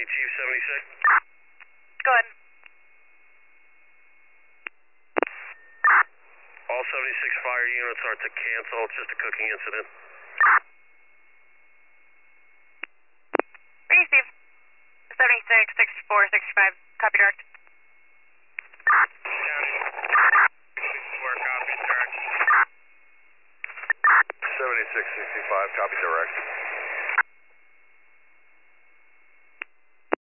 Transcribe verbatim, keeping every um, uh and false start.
Chief seventy-six. Go ahead. All seventy-six fire units are to cancel. It's just a cooking incident. Reading Steve. seventy-six, sixty-four, sixty-five. Copy direct. sixty-four, copy direct. seventy-six sixty-five, copy direct.